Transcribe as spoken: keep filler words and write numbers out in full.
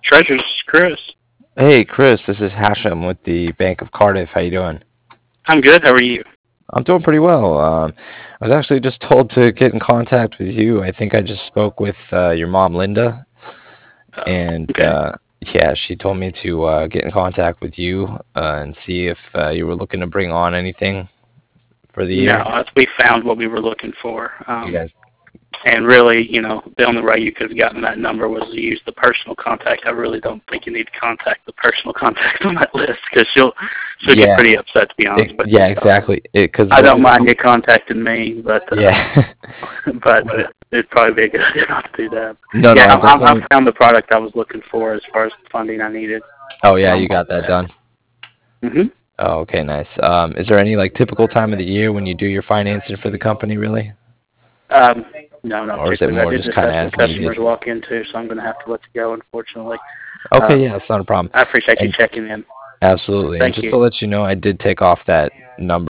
Treasures, Chris. Hey, Chris, this is Hashem with the Bank of Cardiff. How you doing? I'm good. How are you? I'm doing pretty well. Um, I was actually just told to get in contact with you. I think I just spoke with uh, your mom, Linda, Oh, and okay. uh, yeah, she told me to uh, get in contact with you uh, and see if uh, you were looking to bring on anything for the No, year. uh, we found what we were looking for. You Um, guys, and really, you know, the only way you could have gotten that number was to use the personal contact. I really don't think you need to contact the personal contact on that list because she'll she'll get yeah, pretty upset, to be honest it, with you. yeah, So exactly. Because I what don't was mind going, you contacting me, but uh, yeah, but what uh, it'd probably be a good idea not to do that. no, no, Yeah, I I, I definitely. found the product I was looking for as far as the funding I needed. Oh So yeah, I'm you all got that set. done. Mhm. Oh, okay, nice. Um, is there any like typical time of the year when you do your financing for the company, really? Um, no, not Or is it particularly. I more did just just kind have of some as needed? customers walk in too, so I'm going to have to let you go, unfortunately. Okay, Um, yeah, that's not a problem. I appreciate you And checking in. absolutely. And Thank just you. to let you know, I did take off that number